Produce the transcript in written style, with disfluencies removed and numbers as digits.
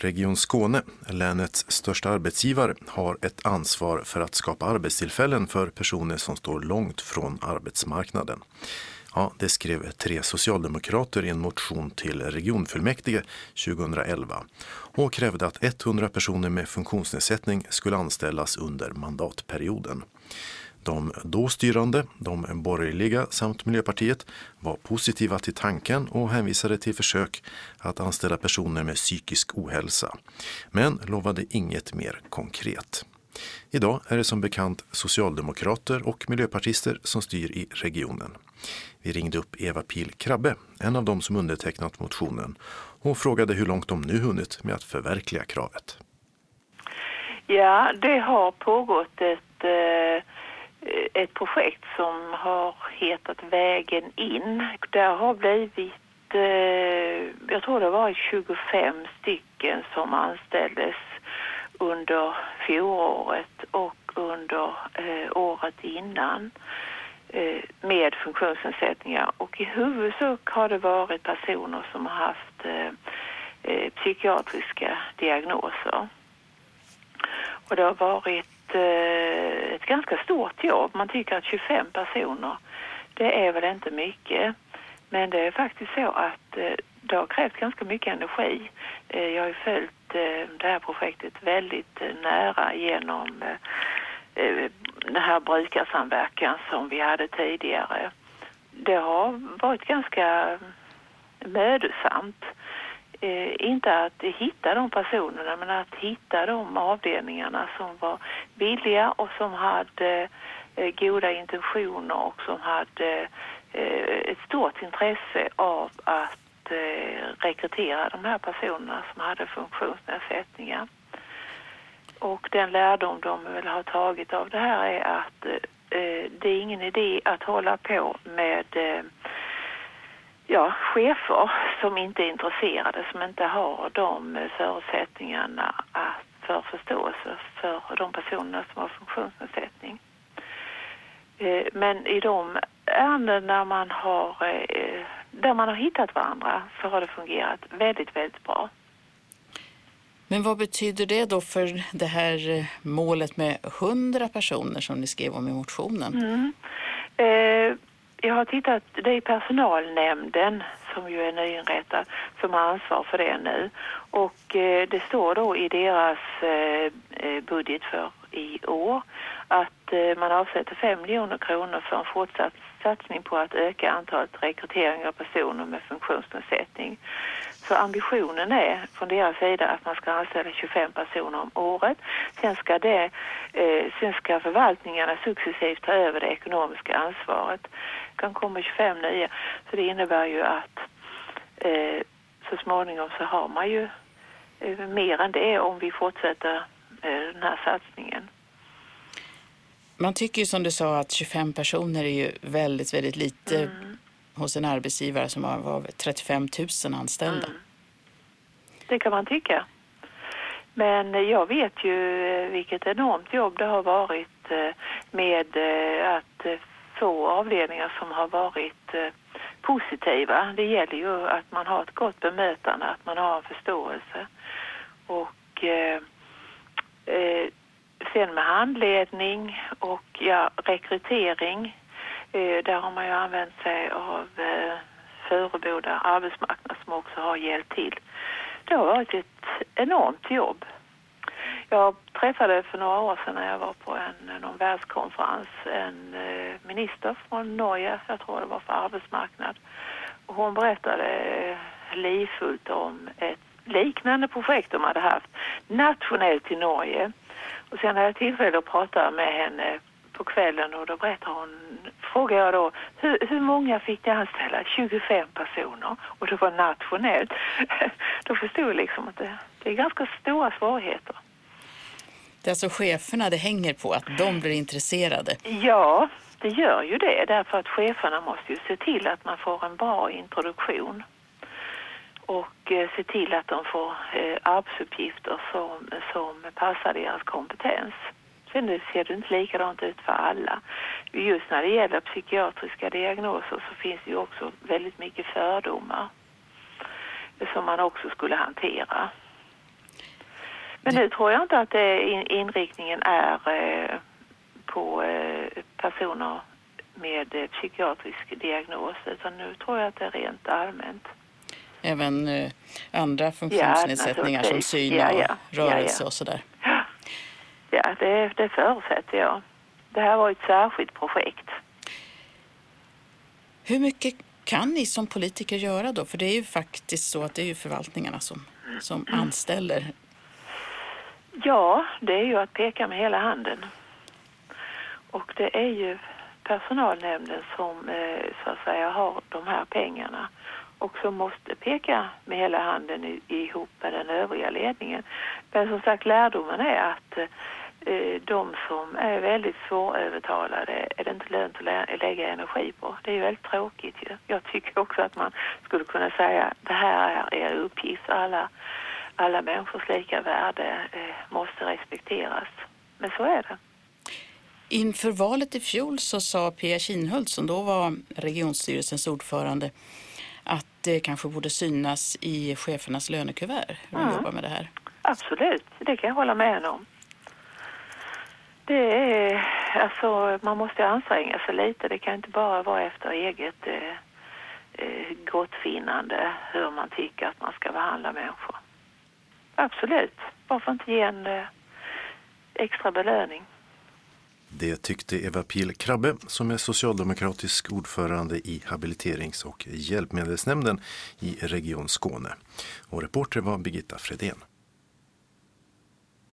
Region Skåne, länets största arbetsgivare, har ett ansvar för att skapa arbetstillfällen för personer som står långt från arbetsmarknaden. Ja, det skrev 3 socialdemokrater i en motion till regionfullmäktige 2011 och krävde att 100 personer med funktionsnedsättning skulle anställas under mandatperioden. De då styrande, de borgerliga samt Miljöpartiet, var positiva till tanken och hänvisade till försök att anställa personer med psykisk ohälsa, men lovade inget mer konkret. Idag är det som bekant socialdemokrater och miljöpartister som styr i regionen. Vi ringde upp Eva Pil Krabbe, en av dem som undertecknat motionen, och frågade hur långt de nu hunnit med att förverkliga kravet. Ja, det har pågått ett projekt som har hetat Vägen in. Där har blivit, jag tror det var 25 stycken som anställdes under fjolåret och under året innan med funktionsnedsättningar. Och i huvudsak har det varit personer som har haft psykiatriska diagnoser. Och det har varit ett ganska stort jobb. Man tycker att 25 personer, det är väl inte mycket. Men det är faktiskt så att det har krävt ganska mycket energi. Jag har ju följt det här projektet väldigt nära genom den här brukarsamverkan som vi hade tidigare. Det har varit ganska mödosamt. Inte att hitta de personerna, men att hitta de avdelningarna som var villiga och som hade goda intentioner och som hade ett stort intresse av att rekrytera de här personerna som hade funktionsnedsättningar. Och den lärdom de vill ha tagit av det här är att det är ingen idé att hålla på med chefer som inte är intresserade, som inte har de förutsättningarna för förståelse för de personerna som har funktionsnedsättning. Men i de ärenden där man har hittat varandra så har det fungerat väldigt, väldigt bra. Men vad betyder det då för det här målet med 100 personer som ni skrev om i motionen? Jag har tittat, det är personalnämnden som ju är nyinrättad som har ansvar för det nu. Och det står då i deras budget för i år att man avsätter 5 miljoner kronor för en fortsatt satsning på att öka antalet rekryteringar av personer med funktionsnedsättning. Så ambitionen är från deras sida att man ska anställa 25 personer om året. Sen ska förvaltningarna successivt ta över det ekonomiska ansvaret. Det kan komma 25 nya. Så det innebär ju att så småningom så har man ju mer än det om vi fortsätter den här satsningen. Man tycker ju som du sa att 25 personer är ju väldigt, väldigt lite hos en arbetsgivare som har 35 000 anställda. Det kan man tycka. Men jag vet ju vilket enormt jobb det har varit med att få avdelningar som har varit positiva. Det gäller ju att man har ett gott bemötande, att man har en förståelse. Och sen med handledning och rekrytering, där har man ju använt sig av Föreboda arbetsmarknad som också har hjälpt till. Det har varit ett enormt jobb. Jag träffade för några år sedan när jag var på någon världskonferens en minister från Norge, jag tror det var för arbetsmarknad. Och hon berättade livfullt om ett liknande projekt de hade haft nationellt i Norge. Och sen hade jag tillfälle att prata med henne på kvällen och då frågade jag då, hur många fick jag anställa? 25 personer. Och det var nationellt. Då förstod jag liksom att det är ganska stora svårigheter. Det är alltså cheferna det hänger på, att de blir intresserade? Ja, det gör ju det. Därför att cheferna måste ju se till att man får en bra introduktion. Och se till att de får arbetsuppgifter som passar deras kompetens. Sen ser det inte likadant ut för alla. Just när det gäller psykiatriska diagnoser så finns det ju också väldigt mycket fördomar som man också skulle hantera. Men nu tror jag inte att inriktningen är på personer med psykiatrisk diagnos, utan nu tror jag att det är rent allmänt. Även andra funktionsnedsättningar som syn och rörelse och sådär. Ja, det förutsätter jag. Det här var ett särskilt projekt. Hur mycket kan ni som politiker göra då? För det är ju faktiskt så att det är ju förvaltningarna som anställer. Ja, det är ju att peka med hela handen. Och det är ju personalnämnden som så att säga har de här pengarna och som måste peka med hela handen ihop med den övriga ledningen. Men som sagt, lärdomen är att de som är väldigt svårövertalade är det inte lönt att lägga energi på. Det är ju väldigt tråkigt ju. Jag tycker också att man skulle kunna säga att det här är er uppgift. Alla människors lika värde måste respekteras. Men så är det. Inför valet i fjol så sa Pia Kinhult, som då var regionstyrelsens ordförande, att det kanske borde synas i chefernas lönekuvert hur de jobbar med det här. Absolut, det kan jag hålla med om. Det är, alltså, man måste anstränga sig lite. Det kan inte bara vara efter eget gottfinnande hur man tycker att man ska behandla människor. Absolut, varför inte ge en extra belöning? Det tyckte Eva Pihl Krabbe, som är socialdemokratisk ordförande i habiliterings- och hjälpmedelsnämnden i Region Skåne. Och reporter var Birgitta Fredén.